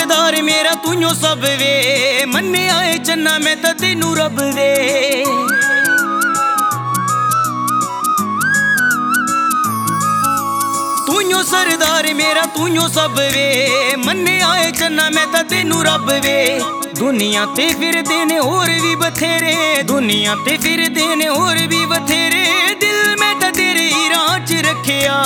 सरदार मेरा तूं सब वे, मन्ने आए चन्ना मैं तां तेनू रब वे। तूं सरदार मेरा तूं सब वे, मन्ने आए चन्ना मैं तां तेनू रब वे। दुनिया ते फिरदे ने होर भी बथेरे, दुनिया ते फिरदे ने होर भी बथेरे, दिल मैं तां तेरे ही राह च रखिया।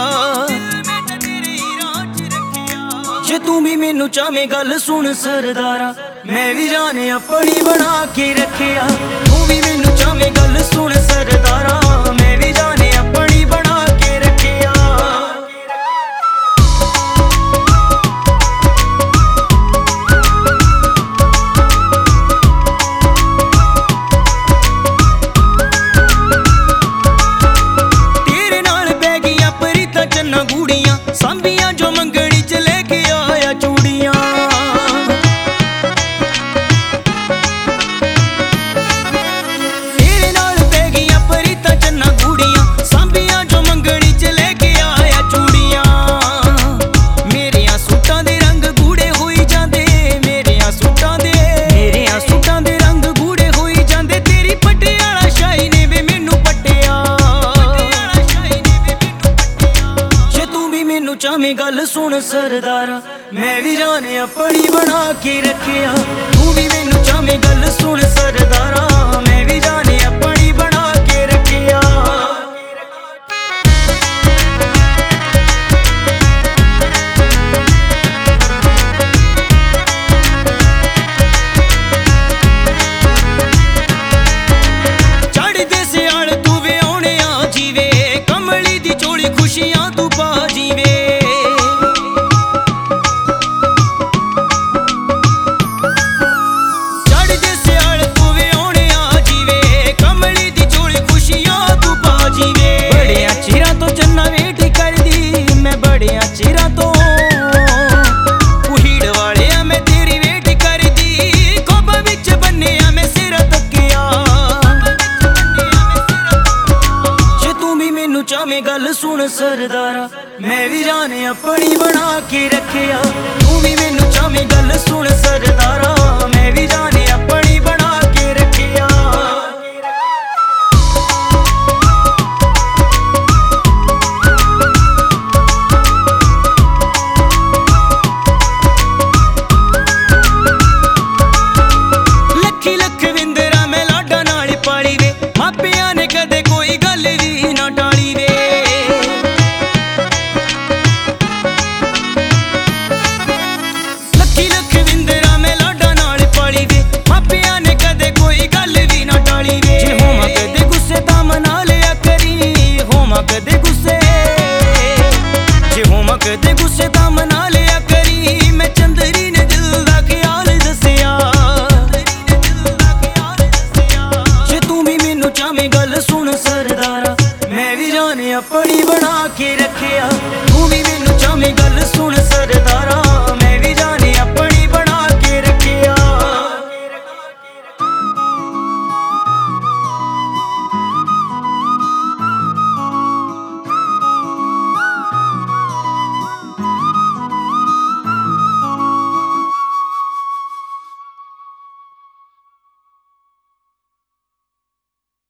जे तू भी मैनू चाहे गल सुन सरदारा, मैं भी जाने अपनी बना के रखिया। तू भी मैनू चाहे गल सुन सरदारा, मैं भी जाने अपनी बना के रखिया। तेरे नाल पै गईयां परीतां चन्ना गूड़ियां, सांभियां जो मंगड़ी च लेके आया चूड़ियां। तेरे नाल पै गईयां परीतां चन्ना गूड़ियां, सांभियां जो मंगड़ी च लेके आया चूड़ियां। मेरियां सूटां दे रंग गूड़े होई जांदे, मेरियां सूटां दे रंग गूड़े होई जांदे। तेरी पटियाला शाही ने वे मैनू पट्टिया। जे तू भी मैनू चाहे गल सुन सरदारा, मैं भी जाने अपनी बना के रखिया। तू भी मैनू चाहे गल सुन सरदारा, मैं भी जाने अपनी बना के रखिया। चढ़दे सियाल तू वे आने आ जीवे, कमली दी चोली खुशियां तू पा जीवे। चढ़दे सियाल तू वे आने आ जीवे, कमली दी चोली खुशियां तू पा जीवे। बड़ियां चिरां तो चन्ना वेट करदी, मैं बड़ियां चिरां तो उहीड़ वालिया मैं तेरी वेट करदी। खोबा विच बन्निया मैं सिर तकिया। जे तू भी मैनू चाहे गल सुन सरदारा, मैं भी जाने अपनी बना के रखिया। तू भी मैनू चाहे गल सुन सरदारा, मैं भी जाने अपनी बना के रखिया। लखी लख विंदरा मैं लाडा नाल पाली वे, मापियां ने कदे कोई गल भी ना टाली वे। लखी लख विंदरा मैं लाडा नाल पाली वे, मापियां ने कदे कोई गल भी ना टाली वे। जे होवां कदे गुस्से तां मना लिया करी, होवां कदे गुस्से, जे होवां कदे गुस्से तां मना लिया करी। मैं चंदरी ने दिल दा ख्याल दसिया। जे तू भी मैनू चाहे गल सुन सरदारा, मैं भी जाने अपनी बना के रखिया। तू भी मैनू चाहे गल सुन सरदारा,